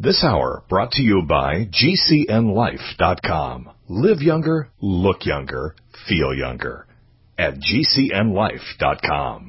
This hour brought to you by GCNLife.com. Live younger, look younger, feel younger at GCNLife.com.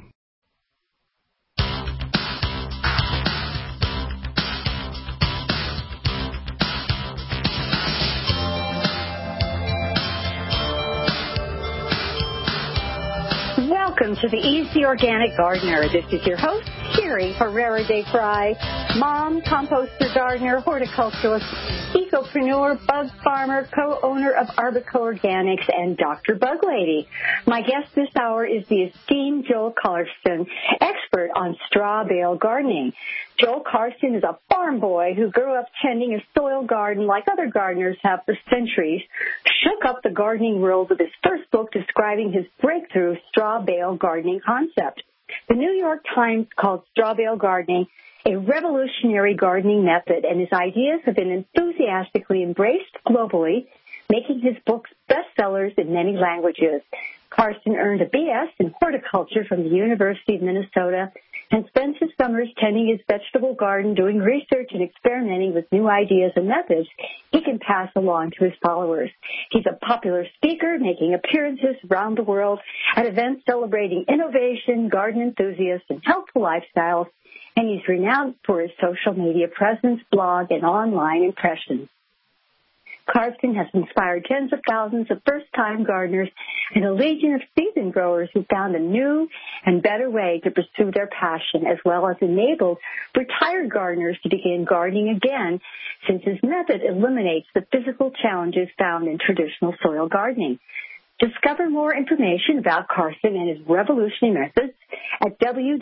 Welcome to the Easy Organic Gardener. This is your host, Sherry Herrera de Fry, mom, composter, gardener, horticulturalist, ecopreneur, bug farmer, co-owner of Arbico Organics, and Dr. Bug Lady. My guest this hour is the esteemed Joel Carsten, expert on straw bale gardening. Joel Carsten is a farm boy who grew up tending a soil garden like other gardeners have for centuries, shook up the gardening world with his first book describing his breakthrough straw bale gardening concept. The New York Times called straw bale gardening a revolutionary gardening method, and his ideas have been enthusiastically embraced globally, making his books bestsellers in many languages. Carsten earned a B.S. in horticulture from the University of Minnesota and spends his summers tending his vegetable garden, doing research and experimenting with new ideas and methods he can pass along to his followers. He's a popular speaker, making appearances around the world at events celebrating innovation, garden enthusiasts, and healthful lifestyles, and he's renowned for his social media presence, blog, and online impressions. Carsten has inspired tens of thousands of first-time gardeners and a legion of seasoned growers who found a new and better way to pursue their passion, as well as enabled retired gardeners to begin gardening again, since his method eliminates the physical challenges found in traditional soil gardening. Discover more information about Carsten and his revolutionary methods at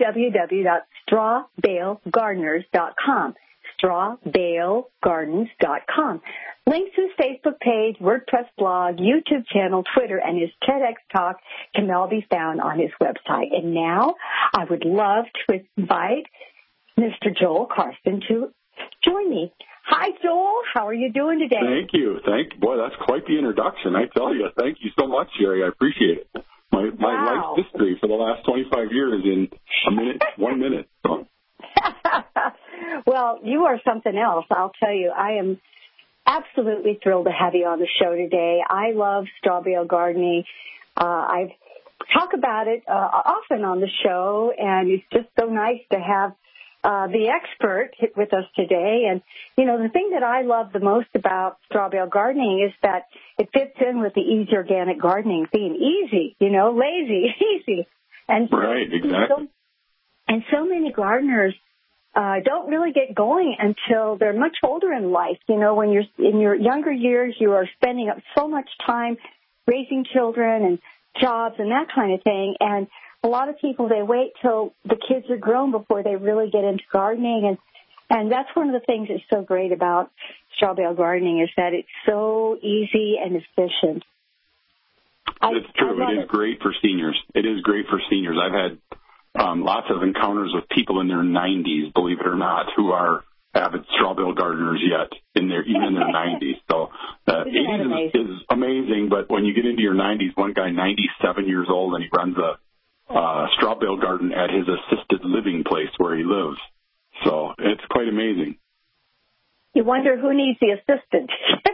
www.strawbalegardeners.com. strawbalegardens.com. Links to his Facebook page, WordPress blog, YouTube channel, Twitter, and his TEDx talk can all be found on his website. And now I would love to invite Mr. Joel Carsten to join me. Hi, Joel. How are you doing today? Thank you. Boy, that's quite the introduction. I tell you, thank you so much, Sherry. I appreciate it. My life history for the last 25 years in 1 minute. So. Well, you are something else. I'll tell you, I am absolutely thrilled to have you on the show today. I love straw bale gardening. I talk about it often on the show, and it's just so nice to have the expert with us today. And, you know, the thing that I love the most about straw bale gardening is that it fits in with the easy organic gardening theme. Easy, you know, lazy, easy. And right, exactly. So many gardeners don't really get going until they're much older in life. You know, when you're in your younger years, you are spending up so much time raising children and jobs and that kind of thing. And a lot of people, they wait till the kids are grown before they really get into gardening. And that's one of the things that's so great about straw bale gardening is that it's so easy and efficient. It's true. It is great for seniors. It is great for seniors. I've had lots of encounters with people in their 90s, believe it or not, who are avid straw bale gardeners yet, even in their 90s. So 80s is amazing, but when you get into your 90s, one guy 97 years old, and he runs a straw bale garden at his assisted living place where he lives. So it's quite amazing. You wonder who needs the assistant.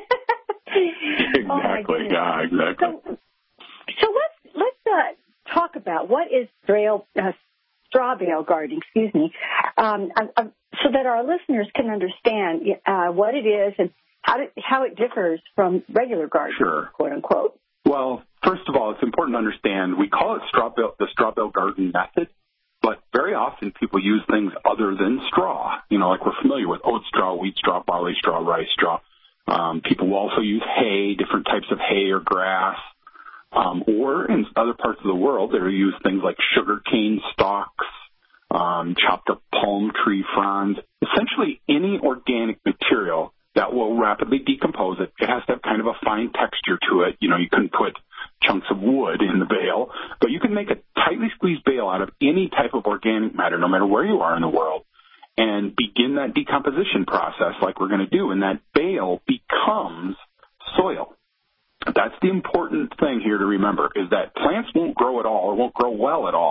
Exactly. Yeah, exactly. So let's talk about what is straw bale gardening, so that our listeners can understand what it is and how it differs from regular gardening, sure, quote unquote. Well, first of all, it's important to understand we call it the straw bale garden method, but very often people use things other than straw. You know, like we're familiar with oat straw, wheat straw, barley straw, rice straw. People will also use hay, different types of hay or grass. Or in other parts of the world, they use things like sugarcane stalks, chopped up palm tree fronds, essentially any organic material that will rapidly decompose it. It has to have kind of a fine texture to it. You know, you couldn't put chunks of wood in the bale, but you can make a tightly squeezed bale out of any type of organic matter, no matter where you are in the world, and begin that decomposition process like we're going to do, and that bale becomes soil. That's the important thing here to remember, is that plants won't grow at all or won't grow well at all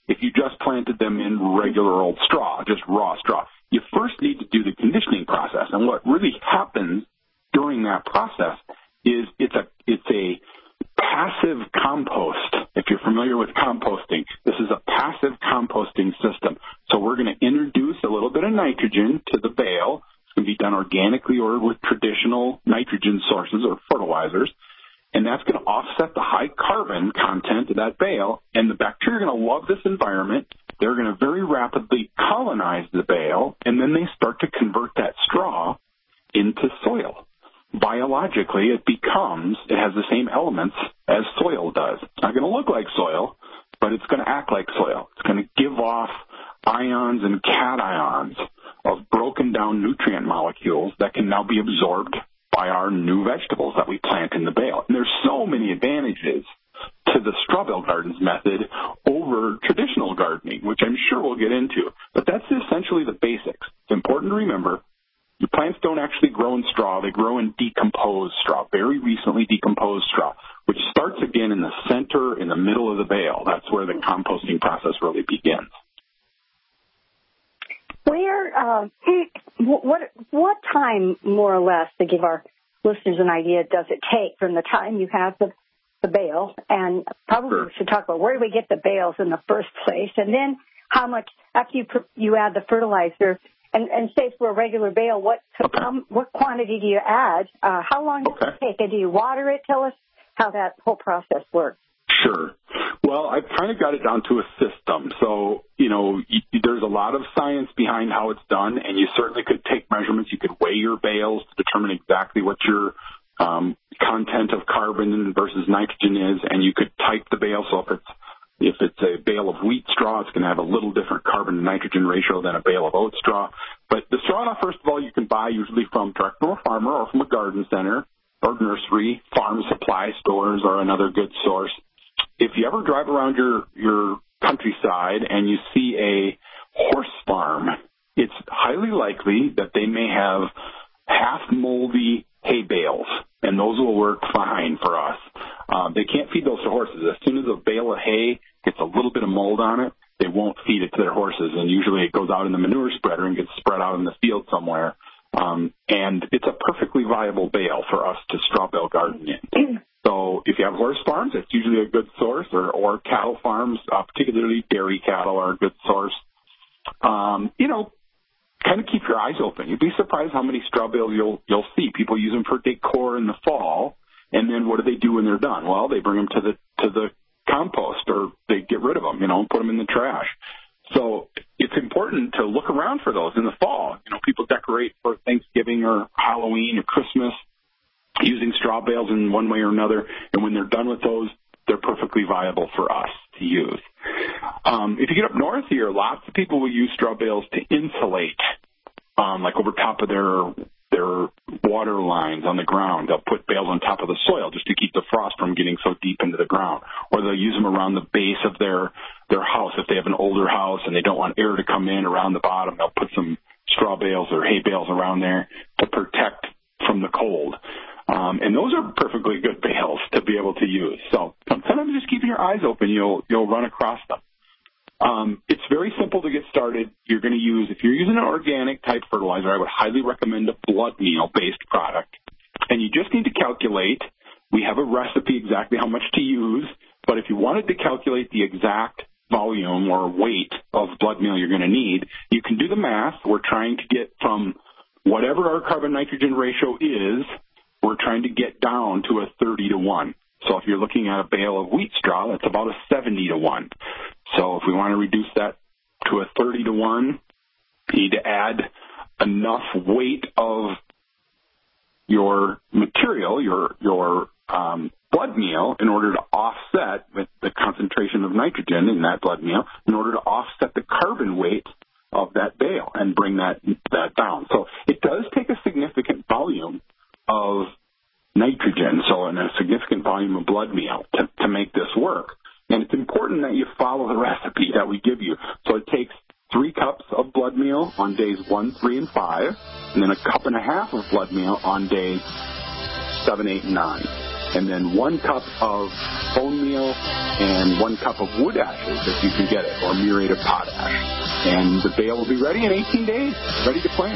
if you just planted them in regular old straw, just raw straw. You first need to do the conditioning process. And what really happens during that process is it's a passive compost. If you're familiar with composting, this is a passive composting system. So we're going to introduce a little bit of nitrogen to the bale. It's going to be done organically or with traditional nitrogen sources or fertilizers. And that's going to offset the high carbon content of that bale. And the bacteria are going to love this environment. They're going to very rapidly colonize the bale, and then they start to convert that straw into soil. Biologically, it has the same elements as soil does. It's not going to look like soil, but it's going to act like soil. It's going to give off ions and cations of broken down nutrient molecules that can now be absorbed by our new vegetables that we plant in the bale. And there's so many advantages to the straw bale gardens method over traditional gardening, which I'm sure we'll get into. But that's essentially the basics. It's important to remember your plants don't actually grow in straw. They grow in decomposed straw, very recently decomposed straw, which starts again in the center, in the middle of the bale. That's where the composting process really begins. What time, more or less, to give our listeners an idea, does it take from the time you have the bale? And probably we should talk about where do we get the bales in the first place, and then how much, after you add the fertilizer, and say for a regular bale, what quantity do you add? How long does it take? And do you water it? Tell us how that whole process works. Sure. Well, I've kind of got it down to a system. So, there's a lot of science behind how it's done, and you certainly could take measurements. You could weigh your bales to determine exactly what your content of carbon versus nitrogen is, and you could type the bale. So if it's a bale of wheat straw, it's going to have a little different carbon to nitrogen ratio than a bale of oat straw. But the straw, first of all, you can buy usually direct from a farmer or from a garden center or nursery. Farm supply stores are another good source. If you ever drive around your countryside and you see a horse farm, it's highly likely that they may have half-moldy hay bales, and those will work fine for us. They can't feed those to horses. As soon as a bale of hay gets a little bit of mold on it, they won't feed it to their horses, and usually it goes out in the manure spreader and gets spread out in the field somewhere. And it's a perfectly viable bale for us to straw bale garden in. So if you have horse farms, it's usually a good source, or cattle farms, particularly dairy cattle are a good source. Kind of keep your eyes open. You'd be surprised how many straw bales you'll see. People use them for decor in the fall, and then what do they do when they're done? Well, they bring them to the compost, or they get rid of them, and put them in the trash. So it's important to look around for those in the fall. People decorate for Thanksgiving or Halloween or Christmas using straw bales in one way or another, and when they're done with those, they're perfectly viable for us to use. If you get up north here, lots of people will use straw bales to insulate, like over top of their water lines on the ground. They'll put bales on top of the soil just to keep the frost from getting so deep into the ground. Or they'll use them around the base of their house. If they have an older house and they don't want air to come in around the bottom, they'll put some straw bales or hay bales around there to protect from the cold. And those are perfectly good bales to be able to use. So sometimes just keeping your eyes open, you'll run across them. It's very simple to get started. You're going to use, if you're using an organic type fertilizer, I would highly recommend a blood meal based product. And you just need to calculate. We have a recipe exactly how much to use, but if you wanted to calculate the exact volume or weight of blood meal you're going to need, you can do the math. We're trying to get from whatever our carbon nitrogen ratio is, we're trying to get down to a 30-to-1. So if you're looking at a bale of wheat straw, that's about a 70-to-1. So if we want to reduce that to a 30-to-1, you need to add enough weight of your material, your blood meal, in order to offset with the concentration of nitrogen in that blood meal, in order to offset the carbon weight of that bale and bring that down. So it does take a significant volume of nitrogen, and a significant volume of blood meal to make this work. And it's important that you follow the recipe that we give you. So it takes 3 cups of blood meal on days 1, 3, and 5, and then 1.5 cups of blood meal on days 7, 8, and 9. and then 1 cup of bone meal and 1 cup of wood ashes if you can get it, or muriate of potash. And the bale will be ready in 18 days, ready to plant.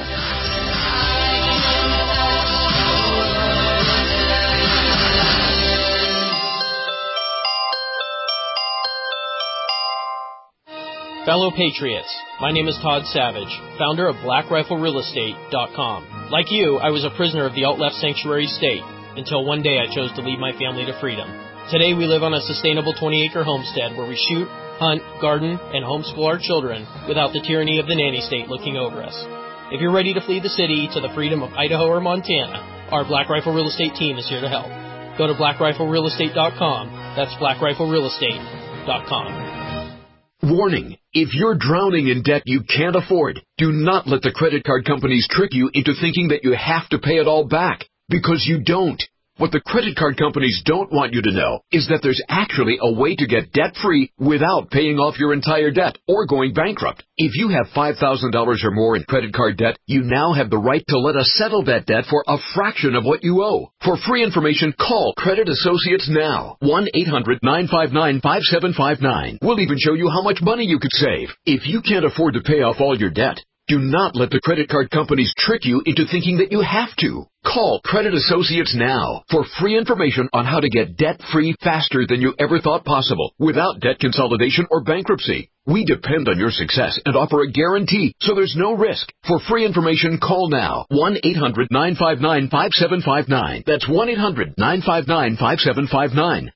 Fellow Patriots, my name is Todd Savage, founder of BlackRifleRealEstate.com. Like you, I was a prisoner of the alt-left sanctuary state until one day I chose to lead my family to freedom. Today we live on a sustainable 20-acre homestead where we shoot, hunt, garden, and homeschool our children without the tyranny of the nanny state looking over us. If you're ready to flee the city to the freedom of Idaho or Montana, our Black Rifle Real Estate team is here to help. Go to BlackRifleRealEstate.com. That's BlackRifleRealEstate.com. Warning, if you're drowning in debt you can't afford, do not let the credit card companies trick you into thinking that you have to pay it all back, because you don't. What the credit card companies don't want you to know is that there's actually a way to get debt-free without paying off your entire debt or going bankrupt. If you have $5,000 or more in credit card debt, you now have the right to let us settle that debt for a fraction of what you owe. For free information, call Credit Associates now. 1-800-959-5759. We'll even show you how much money you could save. If you can't afford to pay off all your debt, do not let the credit card companies trick you into thinking that you have to. Call Credit Associates now for free information on how to get debt-free faster than you ever thought possible without debt consolidation or bankruptcy. We depend on your success and offer a guarantee, so there's no risk. For free information, call now. 1-800-959-5759. That's 1-800-959-5759.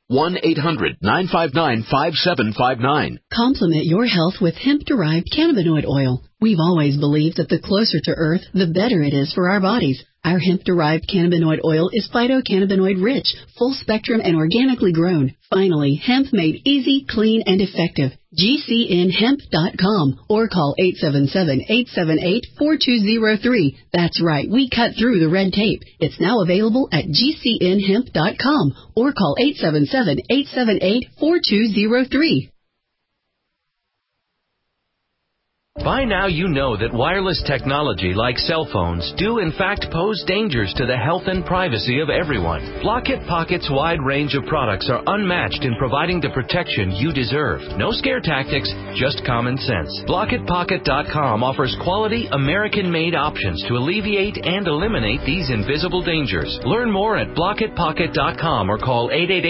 1-800-959-5759. Complement your health with hemp-derived cannabinoid oil. We've always believed that the closer to Earth, the better it is for our bodies. Our hemp-derived cannabinoid oil is phytocannabinoid-rich, full-spectrum, and organically grown. Finally, hemp made easy, clean, and effective. GCNhemp.com or call 877-878-4203. That's right, we cut through the red tape. It's now available at GCNhemp.com or call 877-878-4203. By now you know that wireless technology like cell phones do in fact pose dangers to the health and privacy of everyone. Blockit Pocket's wide range of products are unmatched in providing the protection you deserve. No scare tactics, just common sense. BlockitPocket.com offers quality American-made options to alleviate and eliminate these invisible dangers. Learn more at BlockitPocket.com or call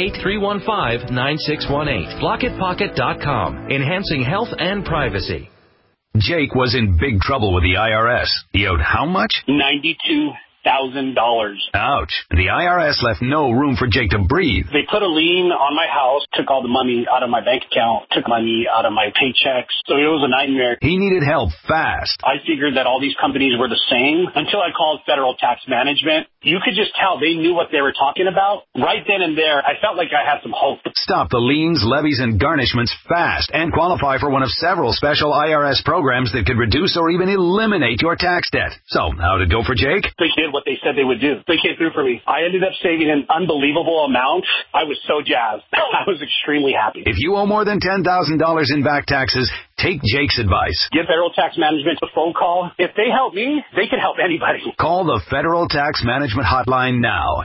888-315-9618. BlockitPocket.com, enhancing health and privacy. Jake was in big trouble with the IRS. He owed how much? $92,000. Ouch. The IRS left no room for Jake to breathe. They put a lien on my house, took all the money out of my bank account, took money out of my paychecks. So it was a nightmare. He needed help fast. I figured that all these companies were the same until I called Federal Tax Management. You could just tell they knew what they were talking about. Right then and there, I felt like I had some hope. Stop the liens, levies, and garnishments fast and qualify for one of several special IRS programs that could reduce or even eliminate your tax debt. So, how'd it go for Jake? They did what they said they would do. They came through for me. I ended up saving an unbelievable amount. I was so jazzed. I was extremely happy. If you owe more than $10,000 in back taxes, take Jake's advice. Give Federal Tax Management a phone call. If they help me, they can help anybody. Call the Federal Tax Management Hotline now.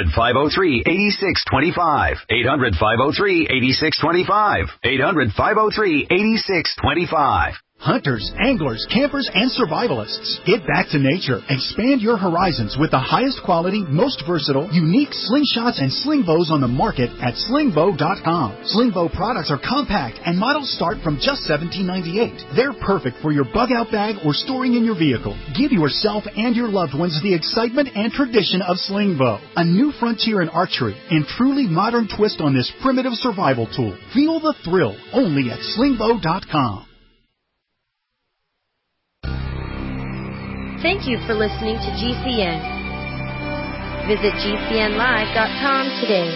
800-503-8625. 800-503-8625. 800-503-8625. Hunters, anglers, campers, and survivalists. Get back to nature. Expand your horizons with the highest quality, most versatile, unique slingshots and sling bows on the market at slingbow.com. Slingbow products are compact and models start from just $17.98. They're perfect for your bug-out bag or storing in your vehicle. Give yourself and your loved ones the excitement and tradition of Slingbow, a new frontier in archery and truly modern twist on this primitive survival tool. Feel the thrill only at slingbow.com. Thank you for listening to GCN. Visit GCNlive.com today.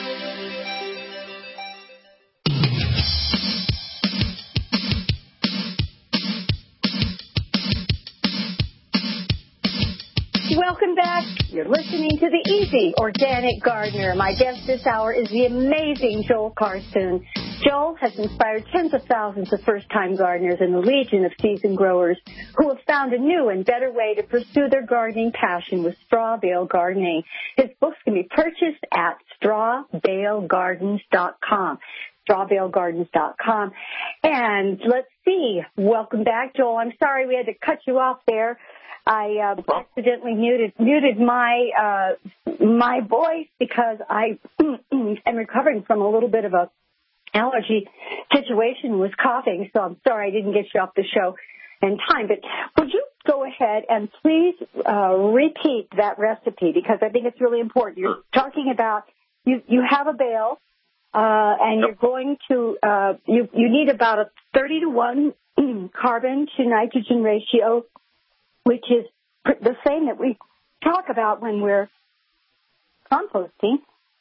Welcome back. You're listening to The Easy Organic Gardener. My guest this hour is the amazing Joel Carson. Joel has inspired tens of thousands of first-time gardeners and a legion of seasoned growers who have found a new and better way to pursue their gardening passion with Straw Bale Gardening. His books can be purchased at strawbalegardens.com. strawbalegardens.com. And let's see. Welcome back, Joel. I'm sorry we had to cut you off there. I accidentally muted my my voice because I am recovering from a little bit of a allergy situation, was coughing, so I'm sorry I didn't get you off the show in time. But would you go ahead and please repeat that recipe, because I think it's really important. You're talking about you have a bale, and you're going to you need about a 30-to-1 carbon to nitrogen ratio, which is the same that we talk about when we're composting.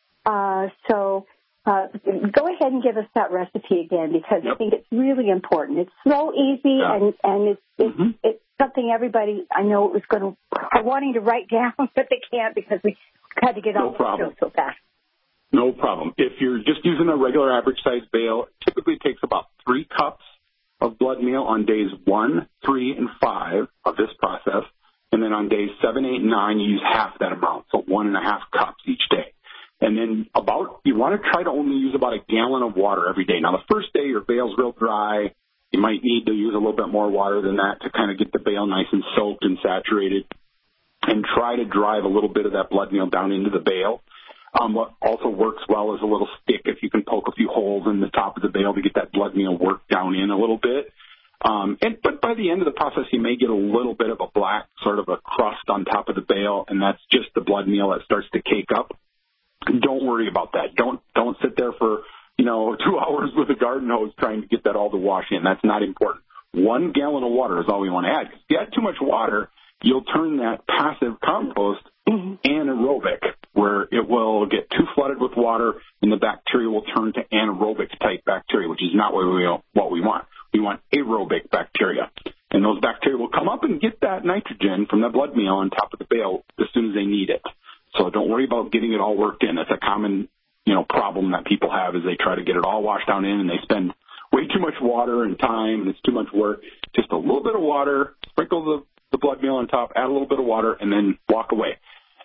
Go ahead and give us that recipe again, because I think it's really important. It's so easy, and it's something everybody I know was wanting to write down, but they can't because we had to get off the show so fast. No problem. If you're just using a regular average-sized bale, it typically takes about 3 cups of blood meal on days 1, 3, and 5 of this process. And then on days 7, 8, and 9, you use half that amount, so 1.5 cups each day. And then you want to try to only use about a gallon of water every day. Now, the first day your bale's real dry. You might need to use a little bit more water than that to kind of get the bale nice and soaked and saturated, and try to drive a little bit of that blood meal down into the bale. What also works well is a little stick, if you can poke a few holes in the top of the bale to get that blood meal worked down in a little bit. But by the end of the process, you may get a little bit of a black sort of a crust on top of the bale, and that's just the blood meal that starts to cake up. Don't worry about that. Don't sit there for 2 hours with a garden hose trying to get that all to wash in. That's not important. 1 gallon of water is all we want to add. If you add too much water, you'll turn that passive compost anaerobic, where it will get too flooded with water and the bacteria will turn to anaerobic type bacteria, which is not what we want. We want aerobic bacteria. And those bacteria will come up and get that nitrogen from the blood meal on top of the bale as soon as they need it. So don't worry about getting it all worked in. That's a common, problem that people have, is they try to get it all washed down in, and they spend way too much water and time, and it's too much work. Just a little bit of water, sprinkle the blood meal on top, add a little bit of water, and then walk away.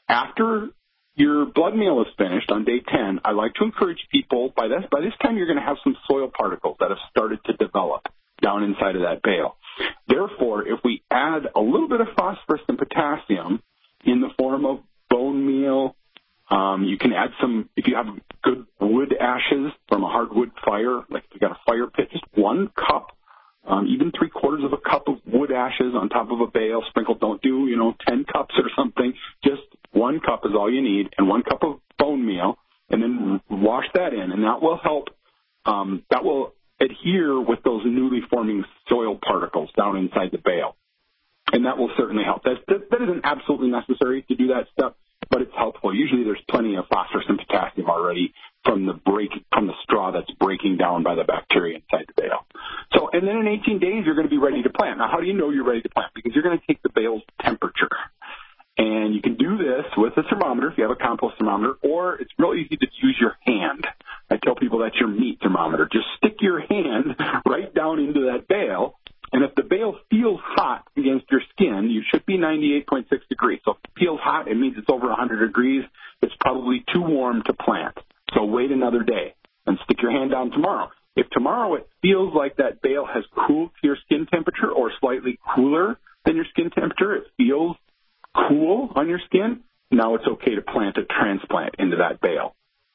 After your blood meal is finished on day 10, I like to encourage people, by this time you're going to have some soil particles that have started to develop down inside of that bale. Therefore, if we add a little bit of phosphorus and potassium in the form of bone meal, you can add some, if you have good wood ashes from a hardwood fire, like if you got a fire pit, just 1 cup, even 3/4 of a cup of wood ashes on top of a bale sprinkled. Don't do, 10 cups or something. Just 1 cup is all you need, and 1 cup of bone meal, and then wash that in, and that will help, that will adhere with those newly forming soil particles down inside the bale. And that will certainly help. That isn't absolutely necessary to do that step, but it's helpful. Usually there's plenty of phosphorus and potassium already from the straw that's breaking down by the bacteria inside the bale. So, and then in 18 days, you're going to be ready to plant. Now, how do you know you're ready to plant? Because you're going to take the bale's temperature. And you can do this with a thermometer if you have a compost thermometer, or it's real easy to use your hand. I tell people that's your meat thermometer. Just stick your hand right down into that bale, and if the bale feels hot against your skin, you should be 98.6 degrees. So if it feels hot, it means it's over 100 degrees. It's probably too warm to plant. So wait another day and stick your hand down tomorrow. If tomorrow it feels like that bale has cooled to your skin temperature or slightly cooler than your skin temperature, it feels cool on your skin, now it's okay to plant a transplant into that bale.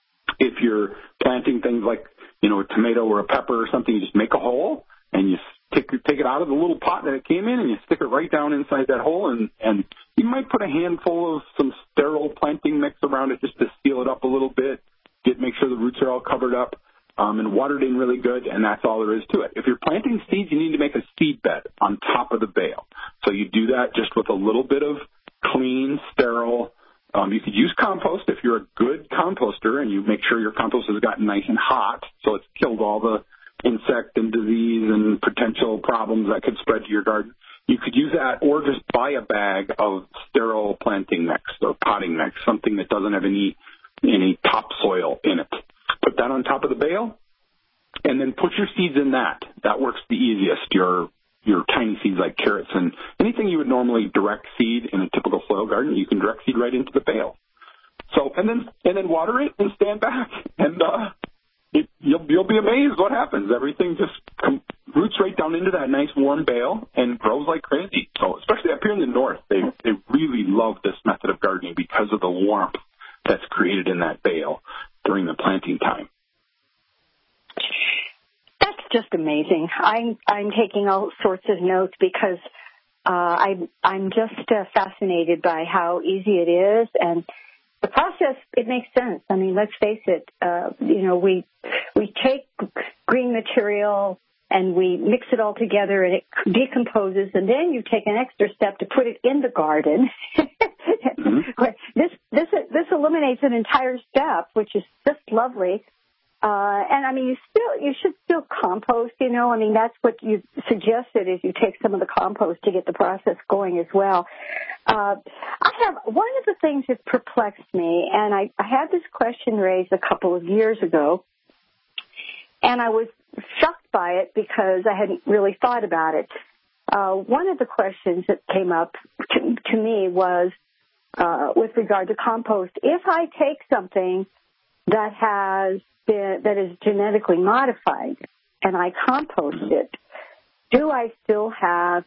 If you're planting things like, a tomato or a pepper or something, you just make a hole and you take it out of the little pot that it came in and you stick it right down inside that hole, and you might put a handful of some sterile planting mix around it just to seal it up a little bit, make sure the roots are all covered up, and watered in really good, and that's all there is to it. If you're planting seeds, you need to make a seed bed on top of the bale. So you do that just with a little bit of clean, sterile. You could use compost if you're a good composter, and you make sure your compost has gotten nice and hot, so it's killed all the insect and disease and potential problems that could spread to your garden. You could use that, or just buy a bag of sterile planting mix or potting mix, something that doesn't have any topsoil in it. Put that on top of the bale, And then put your seeds in that. That works the easiest. Your tiny seeds like carrots and anything you would normally direct seed in a typical soil garden, you can direct seed right into the bale. So, and then water it and stand back, and you'll be amazed what happens. Everything just roots right down into that nice warm bale and grows like crazy. So, especially up here in the north, they really love this method of gardening because of the warmth that's created in that bale during the planting time. That's just amazing. I'm taking all sorts of notes because I'm just fascinated by how easy it is, and the process, it makes sense. I mean, let's face it, we take green material and we mix it all together and it decomposes, and then you take an extra step to put it in the garden. Mm-hmm. This eliminates an entire step, which is just lovely. And I mean, you should still compost, I mean, that's what you suggested is you take some of the compost to get the process going as well. I have one of the things that perplexed me, and I had this question raised a couple of years ago, and I was shocked by it because I hadn't really thought about it. One of the questions that came up to me was with regard to compost. If I take something that is genetically modified and I compost it, do I still have,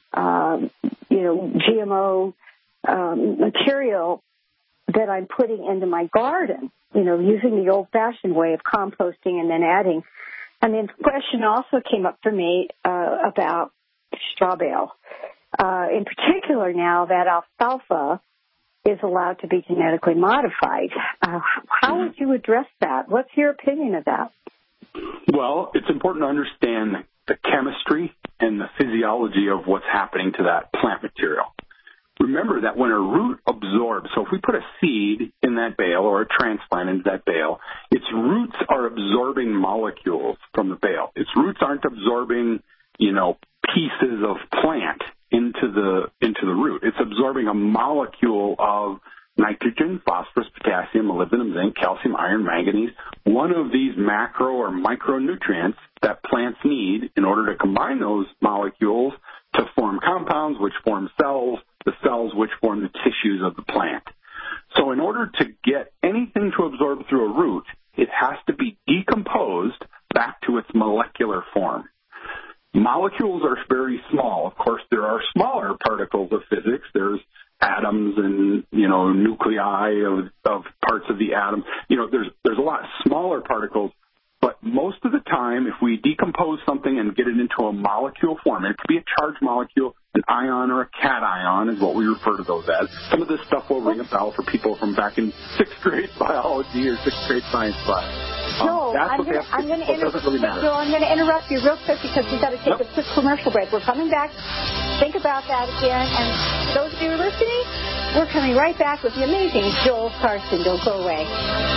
GMO material that I'm putting into my garden, using the old-fashioned way of composting and then adding? And then the question also came up for me about straw bale. In particular now that alfalfa is allowed to be genetically modified. How would you address that? What's your opinion of that? Well, it's important to understand the chemistry and the physiology of what's happening to that plant material. Remember that when a root absorbs, so if we put a seed in that bale or a transplant into that bale, its roots are absorbing molecules from the bale. Its roots aren't absorbing, pieces of plant into the root. It's absorbing a molecule of nitrogen, phosphorus, potassium, molybdenum, zinc, calcium, iron, manganese, one of these macro or micronutrients that plants need in order to combine those molecules to form compounds, which form cells, the cells which form the tissues of the plant. So in order to get anything to absorb through a root, it has to be decomposed back to its molecular form. Molecules are very small. Of course, there are smaller particles of physics. There's atoms and, nuclei of parts of the atom. There's a lot smaller particles, but most of the time, if we decompose something and get it into a molecule form, it could be a charged molecule, an ion or a cation is what we refer to those as. Some of this stuff will ring a bell for people from back in 6th grade biology or 6th grade science class. Joel, I'm going to interrupt you real quick because we've got to take a quick commercial break. We're coming back. Think about that again. And those of you who are listening, we're coming right back with the amazing Joel Carson. Don't go away.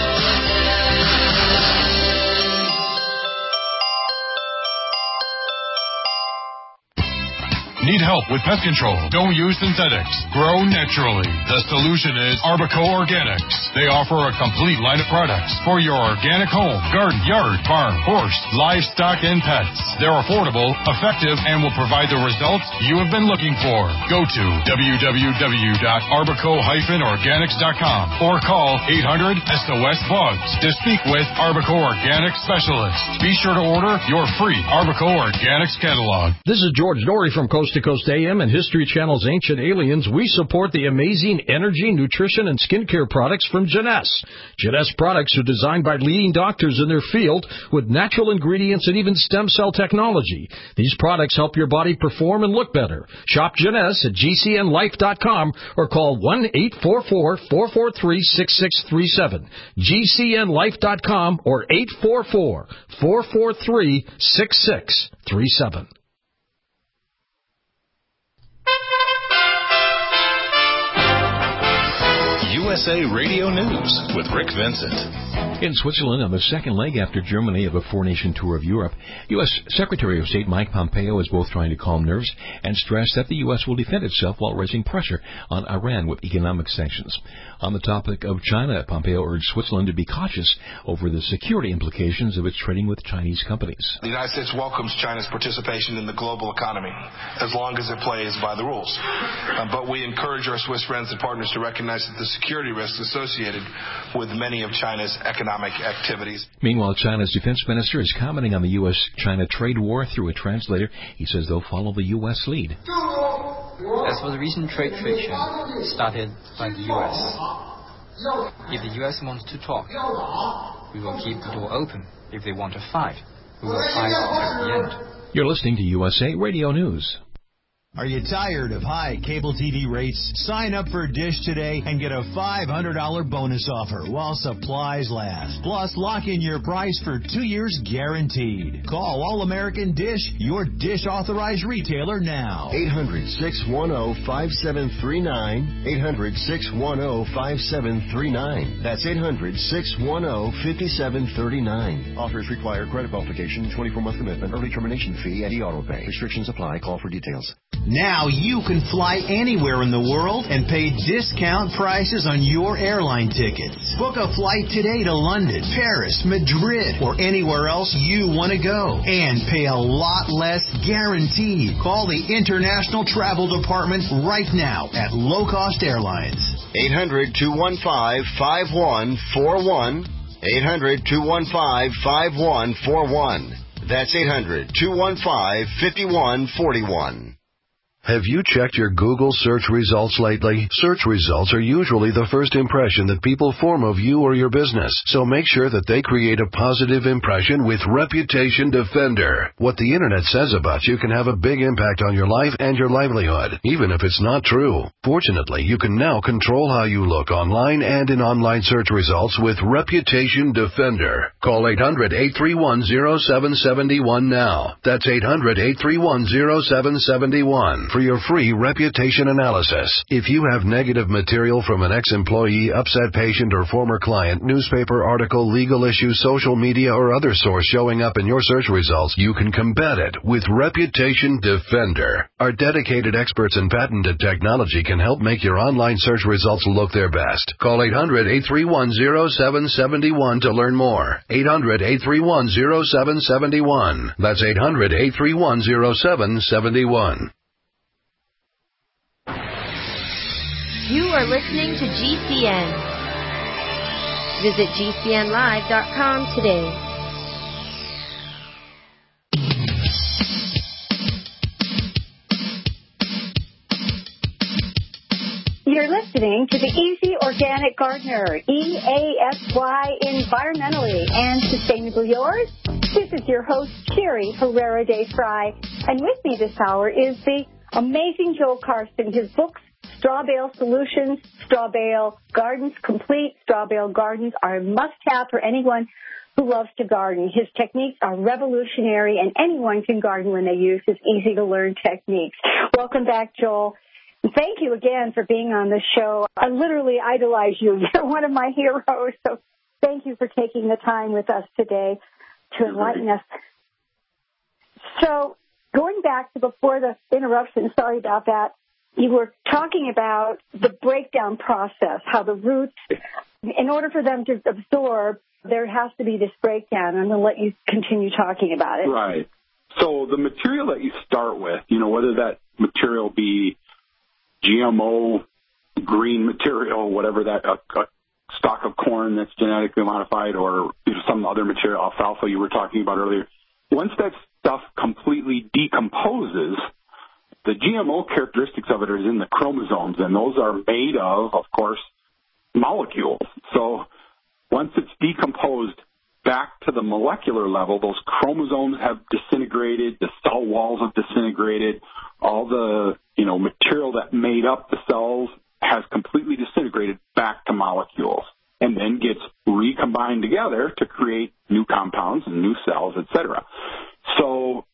Need help with pest control? Don't use synthetics. Grow naturally. The solution is Arbico Organics. They offer a complete line of products for your organic home, garden, yard, farm, horse, livestock, and pets. They're affordable, effective, and will provide the results you have been looking for. Go to www.arbico-organics.com or call 800-SOS-BUGS to speak with Arbico Organics specialists. Be sure to order your free Arbico Organics catalog. This is George Norrie from Coast to Coast AM and History Channel's Ancient Aliens. We support the amazing energy, nutrition, and skincare products from Jeunesse. Jeunesse products are designed by leading doctors in their field with natural ingredients and even stem cell technology. These products help your body perform and look better. Shop Jeunesse at GCNlife.com or call 1-844-443-6637. GCNlife.com or 844-443-6637. USA Radio News with Rick Vincent. In Switzerland, on the second leg after Germany of a four-nation tour of Europe, U.S. Secretary of State Mike Pompeo is both trying to calm nerves and stress that the U.S. will defend itself while raising pressure on Iran with economic sanctions. On the topic of China, Pompeo urged Switzerland to be cautious over the security implications of its trading with Chinese companies. The United States welcomes China's participation in the global economy as long as it plays by the rules. But we encourage our Swiss friends and partners to recognize that the security risks associated with many of China's economic activities. Meanwhile, China's defense minister is commenting on the U.S.-China trade war through a translator. He says they'll follow the U.S. lead. As for the recent trade friction started by the U.S., if the U.S. wants to talk, we will keep the door open. If they want to fight, we will fight at the end. You're listening to USA Radio News. Are you tired of high cable TV rates? Sign up for Dish today and get a $500 bonus offer while supplies last. Plus, lock in your price for 2 years guaranteed. Call All American Dish, your Dish authorized retailer now. 800-610-5739. 800-610-5739. That's 800-610-5739. Offers require credit qualification, 24-month commitment, early termination fee, and e-auto pay. Restrictions apply. Call for details. Now you can fly anywhere in the world and pay discount prices on your airline tickets. Book a flight today to London, Paris, Madrid, or anywhere else you want to go. And pay a lot less guaranteed. Call the International Travel Department right now at Low Cost Airlines. 800-215-5141. 800-215-5141. That's 800-215-5141. Have you checked your Google search results lately? Search results are usually the first impression that people form of you or your business, so make sure that they create a positive impression with Reputation Defender. What the Internet says about you can have a big impact on your life and your livelihood, even if it's not true. Fortunately, you can now control how you look online and in online search results with Reputation Defender. Call 800-831-0771 now. That's 800-831-0771. For your free reputation analysis. If you have negative material from an ex-employee, upset patient, or former client, newspaper article, legal issue, social media, or other source showing up in your search results, you can combat it with Reputation Defender. Our dedicated experts in patented technology can help make your online search results look their best. Call 800-831-0771 to learn more. 800-831-0771. That's 800-831-0771. You are listening to GCN. Visit GCNlive.com today. You're listening to the Easy Organic Gardener, EASY, environmentally and sustainably yours. This is your host, Sherry Herrera de Fry. And with me this hour is the amazing Joel Carson. His books, Straw Bale Solutions, Straw Bale Gardens Complete. Straw Bale Gardens are a must-have for anyone who loves to garden. His techniques are revolutionary, and anyone can garden when they use his easy-to-learn techniques. Welcome back, Joel. Thank you again for being on the show. I literally idolize you. You're one of my heroes, so thank you for taking the time with us today to enlighten us. So going back to before the interruption, sorry about that, you were talking about the breakdown process, how the roots, in order for them to absorb, there has to be this breakdown. I'm going to let you continue talking about it. Right. So the material that you start with, whether that material be GMO, green material, whatever that, a stalk of corn that's genetically modified, or some other material, alfalfa you were talking about earlier, once that stuff completely decomposes, the GMO characteristics of it are in the chromosomes, and those are made of course, molecules. So once it's decomposed back to the molecular level, those chromosomes have disintegrated, the cell walls have disintegrated, all the material that made up the cells has completely disintegrated back to molecules, and then gets recombined together to create new compounds and new cells, etc. So it doesn't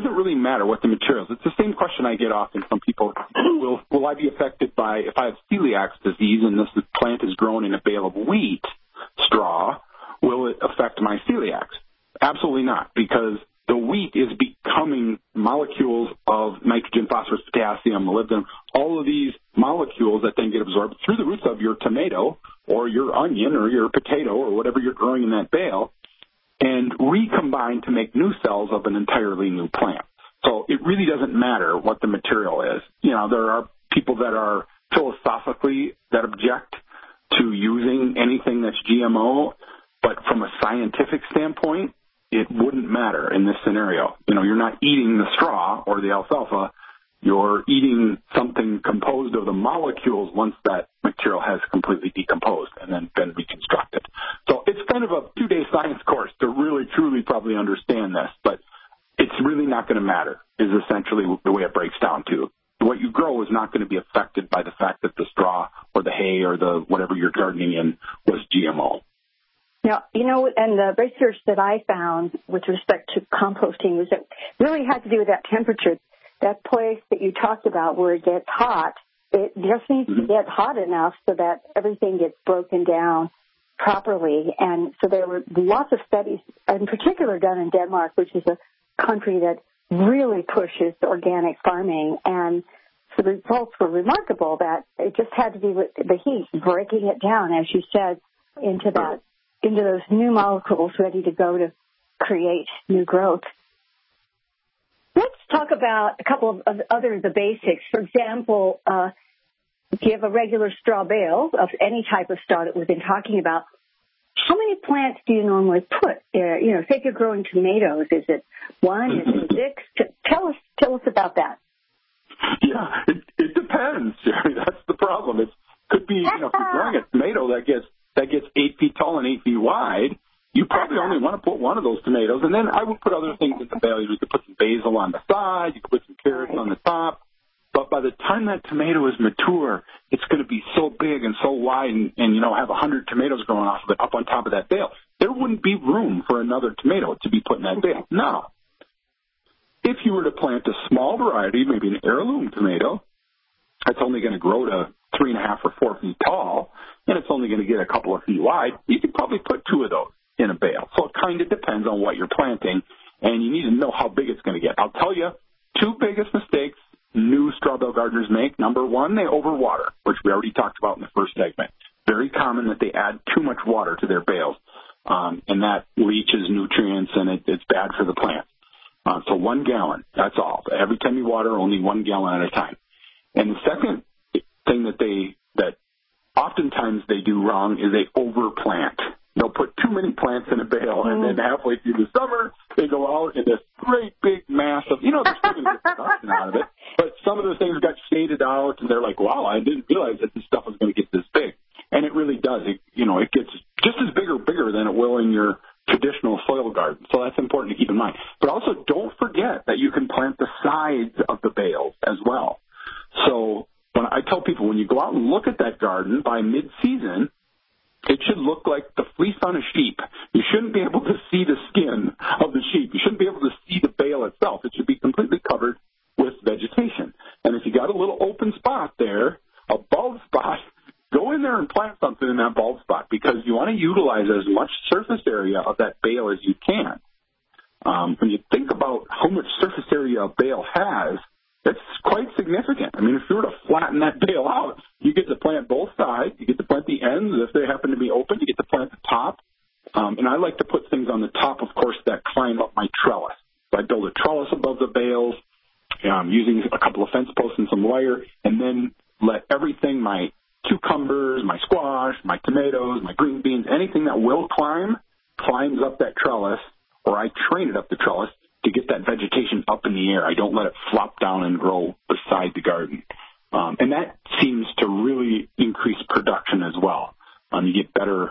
doesn't really matter what the materials. It's the same question I get often from people. Will I be affected by, if I have celiac disease and this plant is grown in a bale of wheat straw, will it affect my celiacs? Absolutely not, because the wheat is becoming molecules of nitrogen, phosphorus, potassium, molybdenum, all of these molecules that then get absorbed through the roots of your tomato or your onion or your potato or whatever you're growing in that bale and recombine to make new cells of an entirely new plant. So it really doesn't matter what the material is. You know, there are people that are philosophically that object to using anything that's GMO, but from a scientific standpoint, it wouldn't matter in this scenario. You know, you're not eating the straw or the alfalfa. You're eating something composed of the molecules once that material has completely decomposed and then been reconstructed. So it's kind of a 2-day science course to really, truly probably understand this, but it's really not going to matter is essentially the way it breaks down to. What you grow is not going to be affected by the fact that the straw or the hay or the whatever you're gardening in was GMO. Now, you know, and the research that I found with respect to composting was that really had to do with that temperature. That place that you talked about where it gets hot, it just needs to get hot enough so that everything gets broken down properly. And so there were lots of studies, in particular done in Denmark, which is a country that really pushes organic farming. And the results were remarkable that it just had to be with the heat, breaking it down, as you said, into those new molecules ready to go to create new growth. Let's talk about a couple of the basics. For example, if you have a regular straw bale of any type of straw that we've been talking about, how many plants do you normally put? You know, say if you're growing tomatoes, is it 1, is it 6? Tell us about that. Yeah, it depends, Jerry. That's the problem. It could be, you know, if you're growing a tomato that gets 8 feet tall and 8 feet wide, you probably only want to put one of those tomatoes. And then I would put other things in the bale. You could put some basil on the side. You could put some carrots on the top. But by the time that tomato is mature, it's going to be so big and so wide and you know, have 100 tomatoes growing off of it up on top of that bale. There wouldn't be room for another tomato to be put in that bale. Now, if you were to plant a small variety, maybe an heirloom tomato, it's only going to grow to 3.5 or 4 feet tall, and it's only going to get a couple of feet wide, you could probably put 2 of those in a bale. So it kind of depends on what you're planting, and you need to know how big it's going to get. I'll tell you 2 biggest mistakes new straw bale gardeners make. Number 1, they overwater, which we already talked about in the first segment. Very common that they add too much water to their bales, and that leaches nutrients, and it's bad for the plant. So 1 gallon, that's all. Every time you water, only 1 gallon at a time. And the second thing that oftentimes they do wrong is they overplant. They'll put too many plants in a bale, and then halfway through the summer, they go out in this great big mass of, you know, they're still going to get production out of it, but some of the things got shaded out, and they're like, wow, I didn't realize that this stuff was going to get this big. And it really does. It gets just as bigger than it will in your traditional soil garden. So that's important to keep in mind. But also don't forget that you can plant the sides of the bales as well. So when I tell people, when you go out and look at that garden by mid-season, it should look like the fleece on a sheep. You shouldn't be able to see the skin of the sheep. You shouldn't be able to see the bale itself. It should be completely covered with vegetation. And if you got a little open spot there, a bald spot, go in there and plant something in that bald spot because you want to utilize as much surface area of that bale as you can. When you think about how much surface area a bale has, that's quite significant. I mean, if you were to flatten that bale out, you get to plant both sides. You get to plant the ends. If they happen to be open, you get to plant the top. And I like to put things on the top, of course, that climb up my trellis. So I build a trellis above the bales using a couple of fence posts and some wire, and then let everything, my cucumbers, my squash, my tomatoes, my green beans, anything that will climb, climbs up that trellis, or I train it up the trellis to get that vegetation up in the air. I don't let it flop down and grow beside the garden. And that seems to really increase production as well. You get better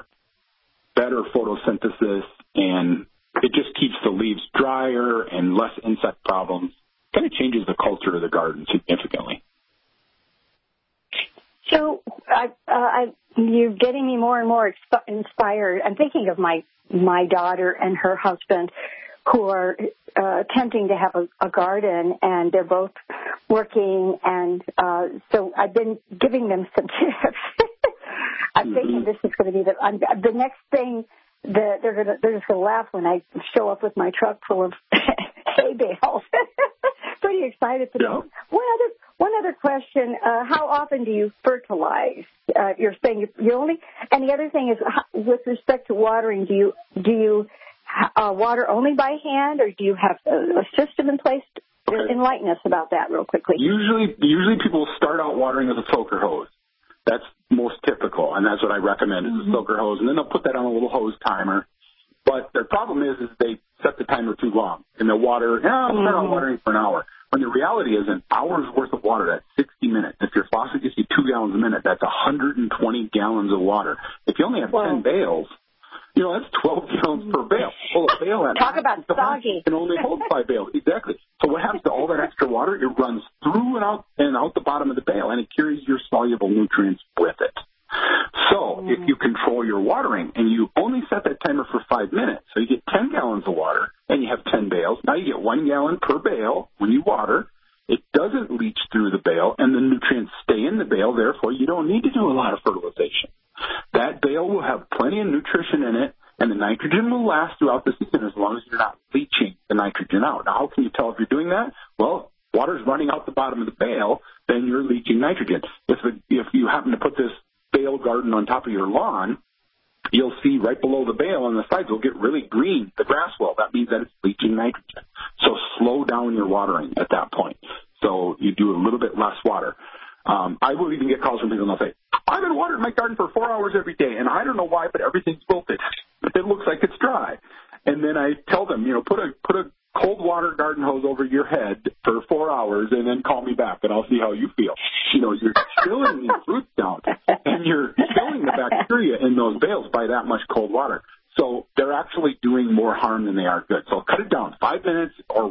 photosynthesis, and it just keeps the leaves drier and less insect problems. Kind of changes the culture of the garden significantly. So you're getting me more and more inspired. I'm thinking of my daughter and her husband, who are attempting to have a garden, and they're both working, and so I've been giving them some tips. I'm thinking this is going to be the next thing that they're just going to laugh when I show up with my truck full of hay bales. Pretty excited for them. One other question: how often do you fertilize? You're saying you only. And the other thing is, with respect to watering, do you water only by hand, or do you have a system in place? Enlighten us about that real quickly. Usually people start out watering with a soaker hose. That's most typical, and that's what I recommend is a soaker hose, and then they'll put that on a little hose timer. But their problem is they set the timer too long, and they'll water. I'll start out watering for an hour. When the reality is, an hour's worth of water, that's 60 minutes. If your faucet gives you 2 gallons a minute, that's 120 gallons of water. If you only have 10 bales, that's 12 gallons per bale. Well, a bale Talk about soggy. Can only hold 5 bales. Exactly. So what happens to all that extra water? It runs through and out the bottom of the bale, and it carries your soluble nutrients with it. So if you control your watering and you only set that timer for 5 minutes, so you get 10 gallons of water and you have 10 bales, now you get 1 gallon per bale when you water. It doesn't leach through the bale, and the nutrients stay in the bale. Therefore, you don't need to do a lot of fertilization. That bale will have plenty of nutrition in it, and the nitrogen will last throughout the season as long as you're not leaching the nitrogen out. Now, how can you tell if you're doing that? Well, water's running out the bottom of the bale, then you're leaching nitrogen. If you happen to put this bale garden on top of your lawn, you'll see right below the bale on the sides will get really green, the grass will. That means that it's leaching nitrogen. So slow down your watering at that point. So you do a little bit less water. I will even get calls from people and they'll say, I've been watering my garden for 4 hours every day, and I don't know why, but everything's wilted. It looks like it's dry. And then I tell them, put a cold water garden hose over your head for 4 hours and then call me back and I'll see how you feel. You're chilling these roots down and you're killing the bacteria in those bales by that much cold water. So they're actually doing more harm than they are good. So cut it down. 5 minutes or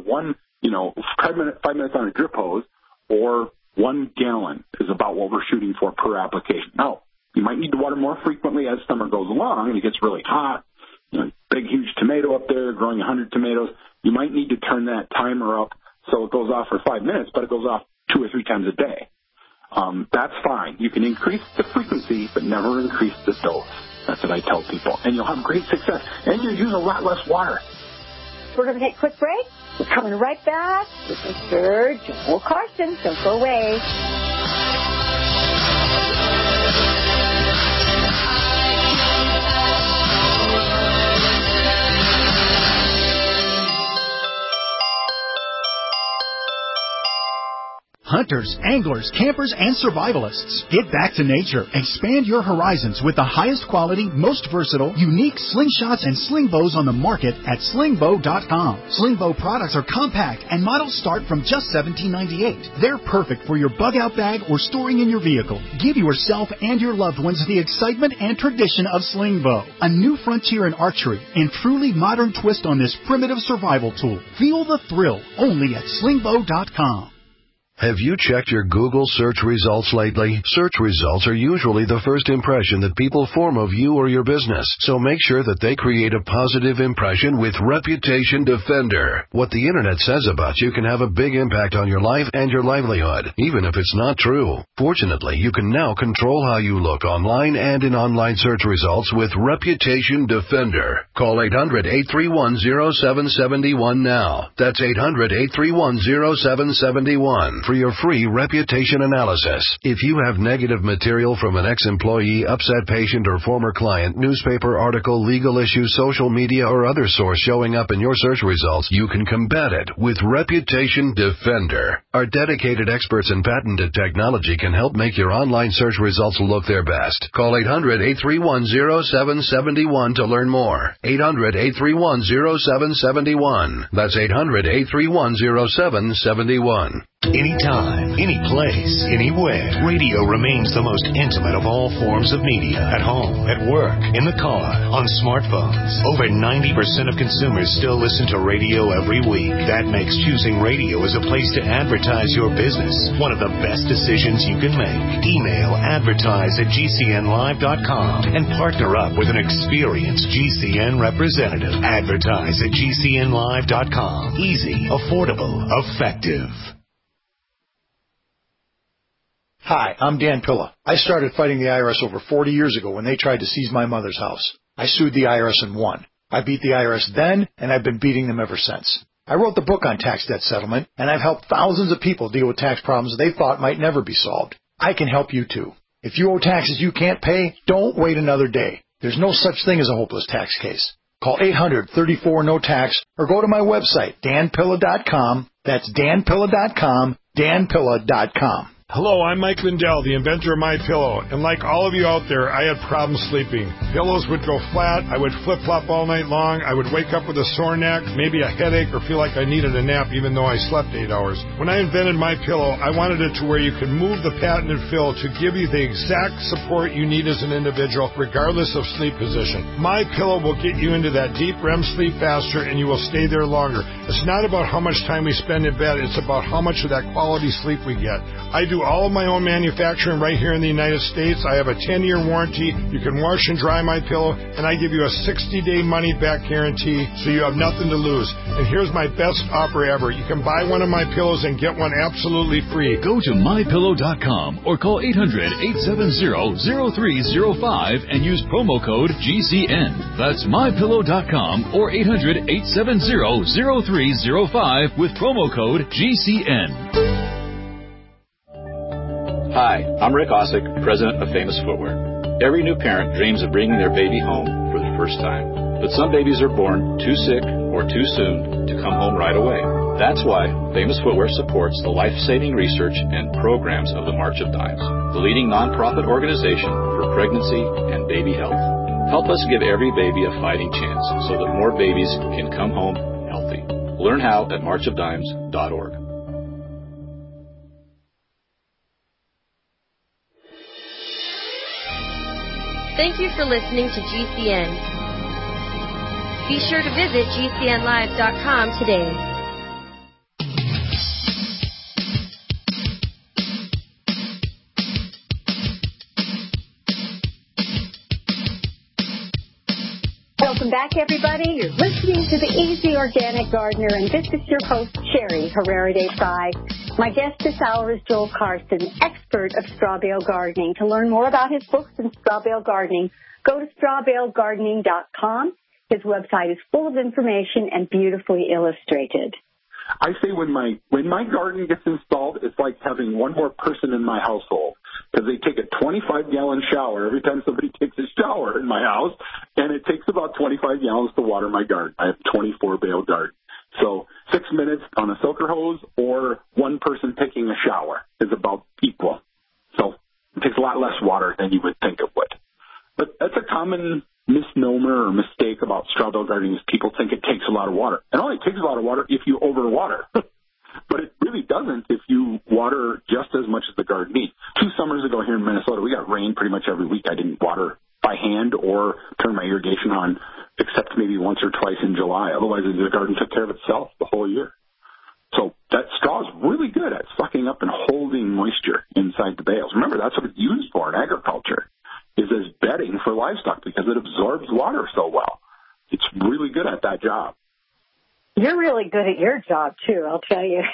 5 minutes on a drip hose or 1 gallon is about what we're shooting for per application. Now, you might need to water more frequently as summer goes along and it gets really hot. Big, huge tomato up there, growing 100 tomatoes. You might need to turn that timer up so it goes off for 5 minutes, but it goes off 2 or 3 times a day. That's fine. You can increase the frequency, but never increase the dose. That's what I tell people. And you'll have great success. And you'll use a lot less water. We're going to take a quick break. We're coming right back with Mr. Joel Carson. Don't go away. Hunters, anglers, campers, and survivalists. Get back to nature. Expand your horizons with the highest quality, most versatile, unique slingshots and sling bows on the market at slingbow.com. Sling bow products are compact and models start from just $17.98. They're perfect for your bug out bag or storing in your vehicle. Give yourself and your loved ones the excitement and tradition of sling bow. A new frontier in archery and truly modern twist on this primitive survival tool. Feel the thrill only at slingbow.com. Have you checked your Google search results lately? Search results are usually the first impression that people form of you or your business, so make sure that they create a positive impression with Reputation Defender. What the internet says about you can have a big impact on your life and your livelihood, even if it's not true. Fortunately, you can now control how you look online and in online search results with Reputation Defender. Call 800-831-0771 now. That's 800-831-0771. For your free reputation analysis. If you have negative material from an ex-employee, upset patient, or former client, newspaper article, legal issue, social media, or other source showing up in your search results, you can combat it with Reputation Defender. Our dedicated experts in patented technology can help make your online search results look their best. Call 800-831-0771 to learn more. 800-831-0771. That's 800-831-0771. Anytime, any place, anywhere, radio remains the most intimate of all forms of media. At home, at work, in the car, on smartphones. Over 90% of consumers still listen to radio every week. That makes choosing radio as a place to advertise your business one of the best decisions you can make. Email advertise@gcnlive.com and partner up with an experienced GCN representative. Advertise@gcnlive.com. Easy, affordable, effective. Hi, I'm Dan Pilla. I started fighting the IRS over 40 years ago when they tried to seize my mother's house. I sued the IRS and won. I beat the IRS then, and I've been beating them ever since. I wrote the book on tax debt settlement, and I've helped thousands of people deal with tax problems they thought might never be solved. I can help you too. If you owe taxes you can't pay, don't wait another day. There's no such thing as a hopeless tax case. Call 800-34-NO-TAX or go to my website, danpilla.com. That's danpilla.com, danpilla.com. Hello, I'm Mike Lindell, the inventor of MyPillow, and like all of you out there, I had problems sleeping. Pillows would go flat, I would flip-flop all night long, I would wake up with a sore neck, maybe a headache, or feel like I needed a nap even though I slept 8 hours. When I invented MyPillow, I wanted it to where you could move the patented fill to give you the exact support you need as an individual, regardless of sleep position. MyPillow will get you into that deep REM sleep faster, and you will stay there longer. It's not about how much time we spend in bed, it's about how much of that quality sleep we get. I do all of my own manufacturing right here in the United States. I have a 10-year warranty. You can wash and dry my pillow, and I give you a 60-day money-back guarantee, so you have nothing to lose. And here's my best offer ever. You can buy one of my pillows and get one absolutely free. Go to MyPillow.com or call 800-870-0305 and use promo code GCN. That's MyPillow.com or 800-870-0305 with promo code GCN. Hi, I'm Rick Osick, president of Famous Footwear. Every new parent dreams of bringing their baby home for the first time. But some babies are born too sick or too soon to come home right away. That's why Famous Footwear supports the life-saving research and programs of the March of Dimes, the leading nonprofit organization for pregnancy and baby health. Help us give every baby a fighting chance so that more babies can come home healthy. Learn how at marchofdimes.org. Thank you for listening to GCN. Be sure to visit GCNlive.com today. Welcome back, everybody. You're listening to The Easy Organic Gardener, and this is your host, Sherry Herrera de Fry. My guest this hour is Joel Carson, expert of straw bale gardening. To learn more about his books and straw bale gardening, go to strawbalegardening.com. His website is full of information and beautifully illustrated. I say when my garden gets installed, it's like having one more person in my household, because they take a 25-gallon shower every time somebody takes a shower in my house, and it takes about 25 gallons to water my garden. I have a 24-bale garden. So 6 minutes on a soaker hose or one person taking a shower is about equal. So it takes a lot less water than you would think it would. But that's a common misnomer or mistake about straw bale gardening is people think it takes a lot of water. It only takes a lot of water if you overwater. But it really doesn't if you water just as much as the garden needs. 2 summers ago here in Minnesota, we got rain pretty much every week. I didn't water by hand or turn my irrigation on except maybe once or twice in July. Otherwise, the garden took care of itself the whole year. So that straw is really good at sucking up and holding moisture inside the bales. Remember, that's what it's used for in agriculture, is as bedding for livestock because it absorbs water so well. It's really good at that job. You're really good at your job, too, I'll tell you.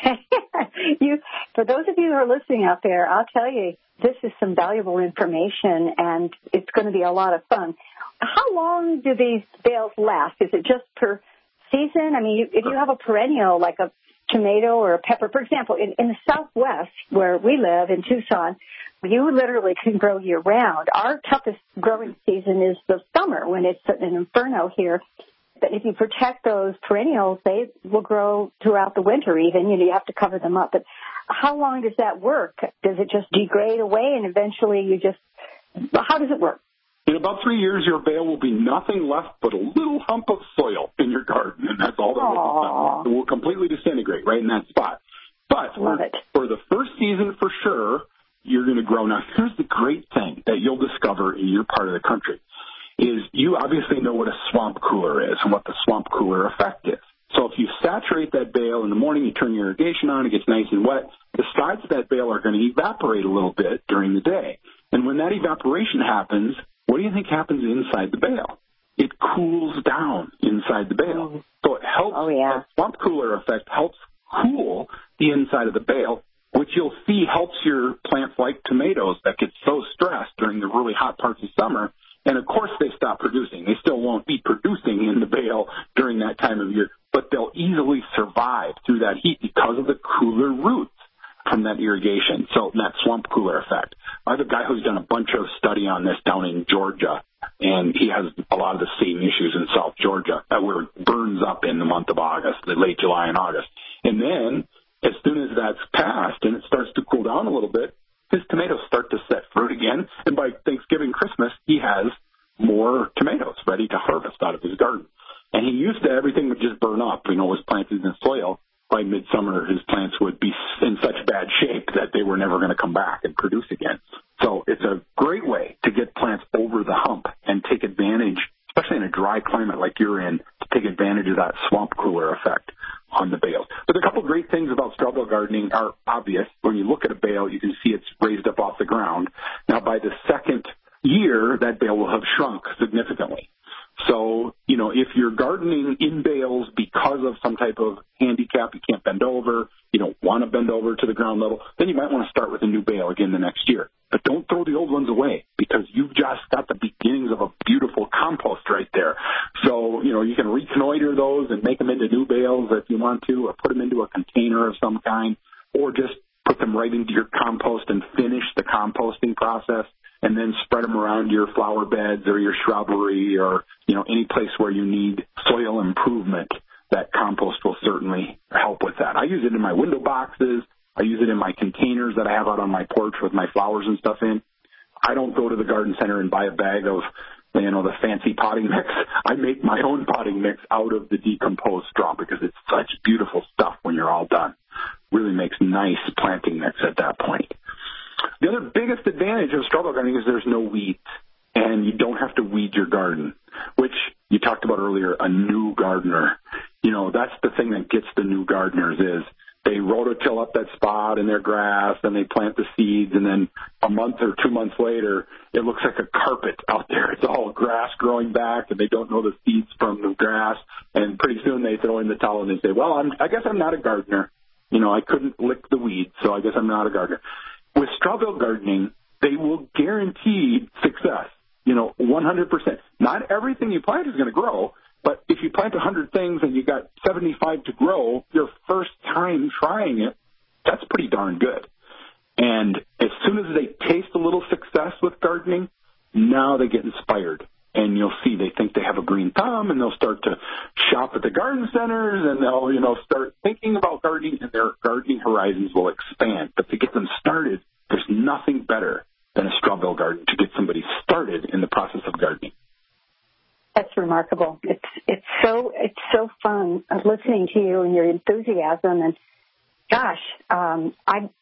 For those of you who are listening out there, I'll tell you, this is some valuable information, and it's going to be a lot of fun. How long do these bales last? Is it just per season? I mean, if you have a perennial like a tomato or a pepper, for example, in the Southwest where we live in Tucson, you literally can grow year-round. Our toughest growing season is the summer when it's an inferno here. But if you protect those perennials, they will grow throughout the winter even. You have to cover them up. But how long does that work? Does it just degrade away and eventually how does it work? In about 3 years, your bale will be nothing left but a little hump of soil in your garden, and that's all that will be left. It will completely disintegrate right in that spot. But for the first season, for sure, you're going to grow. Now, here's the great thing that you'll discover in your part of the country is you obviously know what a swamp cooler is and what the swamp cooler effect is. So if you saturate that bale in the morning, you turn your irrigation on, it gets nice and wet, the sides of that bale are going to evaporate a little bit during the day. And when that evaporation happens, what do you think happens inside the bale? It cools down inside the bale. So it helps, the swamp cooler effect helps cool the inside of the bale, which you'll see helps your plants like tomatoes that get so stressed during the really hot parts of summer. And, of course, they stop producing. They still won't be producing in the bale during that time of year, but they'll easily survive through that heat because of the cooler roots from that irrigation. So that swamp cooler effect. I have a guy who's done a bunch of study on this down in Georgia, and he has a lot of the same issues in South Georgia where it burns up in the month of August, the late July and August. And then as soon as that's passed and it starts to cool down a little bit, his tomatoes start to set fruit again, and by Thanksgiving, Christmas, he has more tomatoes ready to harvest out of his garden. And he used to, everything would just burn up, was planted in soil. By midsummer, his plants would be in such bad shape that they were never going to come back and produce again. So it's a great way to get plants over the hump and take advantage, especially in a dry climate like you're in, to take advantage of that swamp cooler effect on the bales. But a couple of great things about straw bale gardening are obvious. When you look at a bale, you can see it's raised up off the ground. Now, by the second year, that bale will have shrunk significantly. So, if you're gardening in bales because of some type of handicap, you can't bend over, you don't want to bend over to the ground level, then you might want to start with a new bale again the next year. But don't throw the old ones away because you've just got the beginnings of a beautiful compost right there. So, you can reconnoiter those and make them into new bales if you want to, or put them into a container of some kind, or just put them right into your compost and finish the composting process, and then spread them around your flower beds or your shrubbery or, any place where you need soil improvement. That compost will certainly help with that. I use it in my window boxes. I use it in my containers that I have out on my porch with my flowers and stuff in. I don't go to the garden center and buy a bag of, the fancy potting mix. I make my own potting mix out of the decomposed straw because it's such beautiful stuff when you're all done. Really makes nice planting mix at that point. The other biggest advantage of straw bale gardening is there's no weeds, and you don't have to weed your garden, which you talked about earlier, a new gardener. That's the thing that gets the new gardeners is they rototill up that spot in their grass, and they plant the seeds, and then a month or 2 months later, it looks like a carpet out there. It's all grass growing back, and they don't know the seeds from the grass, and pretty soon they throw in the towel and they say, well, I guess I'm not a gardener. I couldn't lick the weeds, so I guess I'm not a gardener. With straw bale gardening, they will guarantee success, 100%. Not everything you plant is going to grow, but if you plant 100 things and you got 75 to grow, your first time trying it, that's pretty darn good. And as soon as they taste a little success with gardening, now they get inspired. And you'll see they think they have a green thumb, and they'll start to shop at the garden centers, and they'll, start thinking about gardening, and their gardening horizons will expand. But to get them started, there's nothing better than a straw bale garden to get somebody started in the process of gardening. That's remarkable. It's so fun listening to you and your enthusiasm, and gosh, I'm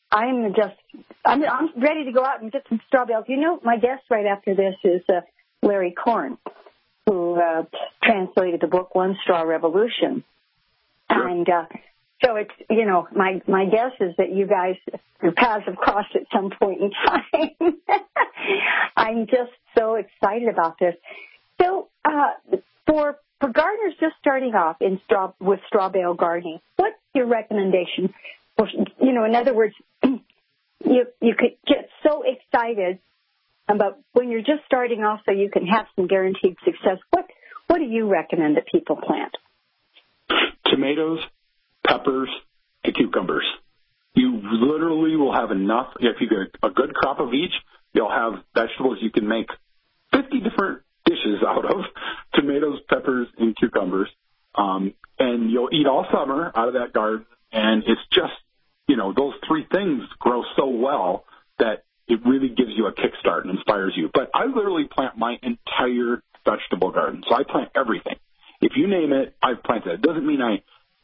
ready to go out and get some straw bales. My guest right after this is Larry Korn, who translated the book One Straw Revolution. Sure. And so it's, my guess is that your paths have crossed at some point in time. I'm just so excited about this. So for gardeners just starting off with straw bale gardening, what's your recommendation? In other words, you could get so excited about when you're just starting off so you can have some guaranteed success. What do you recommend that people plant? Tomatoes, peppers, and cucumbers. You literally will have enough. If you get a good crop of each, you'll have vegetables you can make 50 different dishes out of, tomatoes, peppers, and cucumbers. And you'll eat all summer out of that garden. And it's just, those three things grow so well that it really gives you a kickstart and inspires you. But I literally plant my entire vegetable garden. So I plant everything. If you name it, I've planted it. It doesn't mean I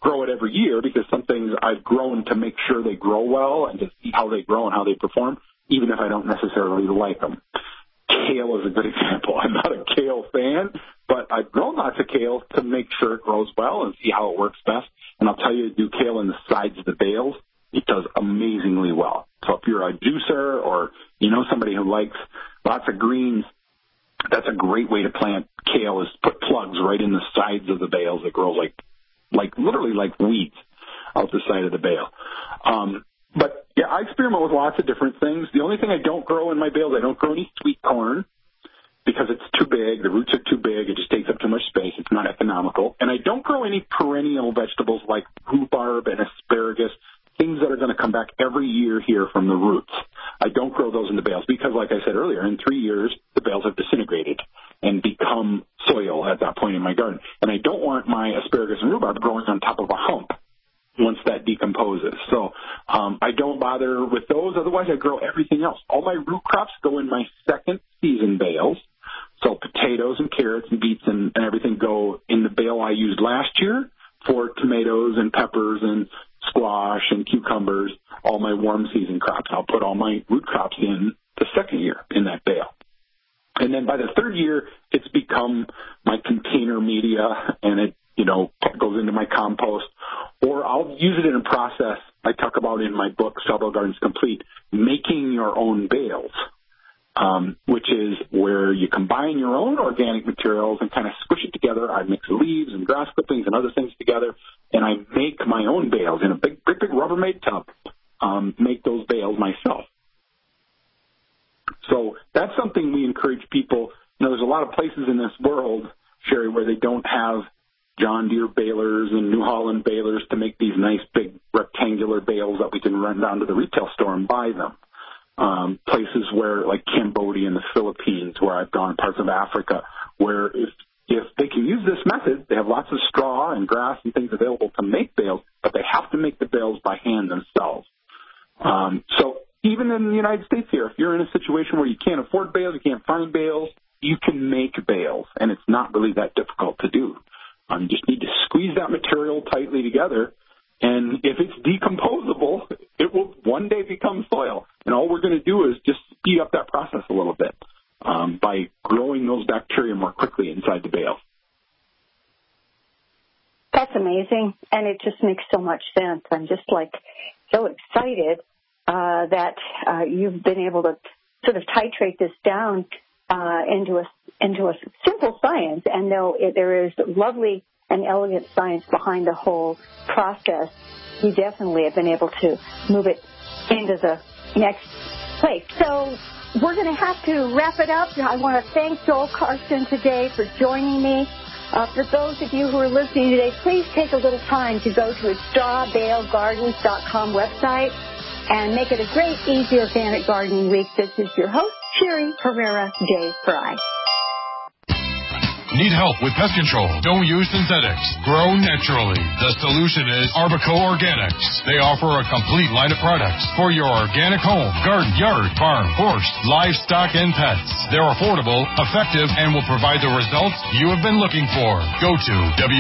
grow it every year because some things I've grown to make sure they grow well and to see how they grow and how they perform, even if I don't necessarily like them. Kale is a good example. I'm not a kale fan, but I've grown lots of kale to make sure it grows well and see how it works best. And I'll tell you, do kale in the sides of the bales, it does amazingly well. So if you're a juicer or you know somebody who likes lots of greens, that's a great way to plant kale, is put plugs right in the sides of the bales that grow literally like weeds out the side of the bale. But yeah, I experiment with lots of different things. The only thing I don't grow in my bales, I don't grow any sweet corn because it's too big. The roots are too big. It just takes up too much space. It's not economical. And I don't grow any perennial vegetables like rhubarb and asparagus, things that are going to come back every year here from the roots. I don't grow those in the bales because, like I said earlier, in 3 years, the bales have disintegrated and become soil at that point in my garden. And I don't want my asparagus and rhubarb growing on top of a hump once that decomposes. So I don't bother with those. Otherwise, I grow everything else. All my root crops go in my second season bales. So potatoes and carrots and beets and everything go in the bale I used last year for tomatoes and peppers and squash and cucumbers, all my warm season crops. I'll put all my root crops in the second year in that bale. And then by the third year, it's become my container media, and it, goes into my compost. Or I'll use it in a process I talk about in my book, Strawbale Gardens Complete, making your own bales, which is where you combine your own organic materials and kind of squish it together. I mix leaves and grass clippings and other things together, and I make my own bales in a big Rubbermaid tub, make those bales myself. So that's something we encourage people. There's a lot of places in this world, Sherry, where they don't have John Deere balers and New Holland balers to make these nice big rectangular bales that we can run down to the retail store and buy them. Places where, like Cambodia and the Philippines, where I've gone, parts of Africa, where if they can use this method, they have lots of straw and grass and things available to make bales, but they have to make the bales by hand themselves. So even in the United States here, if you're in a situation where you can't afford bales, you can't find bales, you can make bales, and it's not really that difficult to do. You just need to squeeze that material tightly together, and if it's decomposable, it will one day become soil. And all we're going to do is just speed up that process a little bit by growing those bacteria more quickly inside the bale. That's amazing, and it just makes so much sense. I'm just so excited that you've been able to sort of titrate this down into a simple science, and though there is lovely and elegant science behind the whole process, you definitely have been able to move it into the next place. So we're going to have to wrap it up. I want to thank Joel Carson today for joining me. For those of you who are listening today, please take a little time to go to the strawbalegardens.com website and make it a great, easy, organic gardening week. This is your host, Sherry Herrera Day Fry. Need help with pest control? Don't use synthetics. Grow naturally. The solution is Arbico Organics. They offer a complete line of products for your organic home, garden, yard, farm, horse, livestock, and pets. They're affordable, effective, and will provide the results you have been looking for. Go to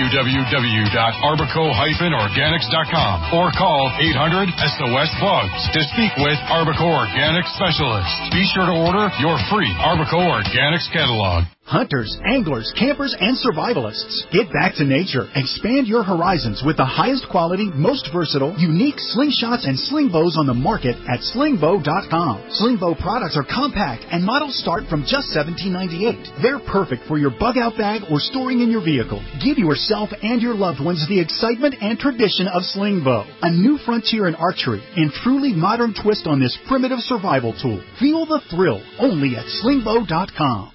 www.arbico-organics.com or call 800-SOS-BUGS to speak with Arbico Organics specialists. Be sure to order your free Arbico Organics catalog. Hunters, anglers, campers, and survivalists. Get back to nature. Expand your horizons with the highest quality, most versatile, unique slingshots and sling bows on the market at slingbow.com. Slingbow products are compact and models start from just $17.98. They're perfect for your bug out bag or storing in your vehicle. Give yourself and your loved ones the excitement and tradition of Slingbow, a new frontier in archery and truly modern twist on this primitive survival tool. Feel the thrill only at slingbow.com.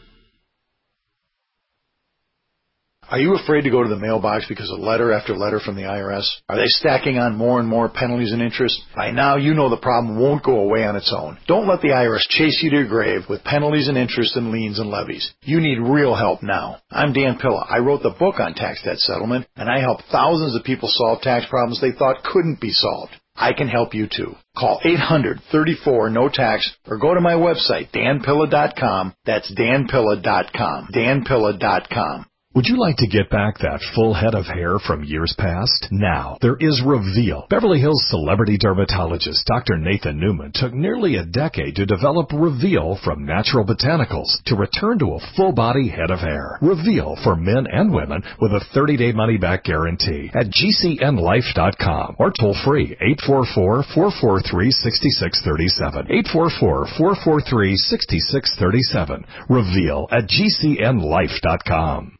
Are you afraid to go to the mailbox because of letter after letter from the IRS? Are they stacking on more and more penalties and interest? By now, you know the problem won't go away on its own. Don't let the IRS chase you to your grave with penalties and interest and liens and levies. You need real help now. I'm Dan Pilla. I wrote the book on tax debt settlement, and I help thousands of people solve tax problems they thought couldn't be solved. I can help you too. Call 800-34-NO-TAX or go to my website, danpilla.com. That's danpilla.com. danpilla.com. Would you like to get back that full head of hair from years past? Now, there is Reveal. Beverly Hills celebrity dermatologist Dr. Nathan Newman took nearly a decade to develop Reveal from natural botanicals to return to a full-body head of hair. Reveal for men and women with a 30-day money-back guarantee at GCNlife.com or toll free 844-443-6637. 844-443-6637. Reveal at GCNlife.com.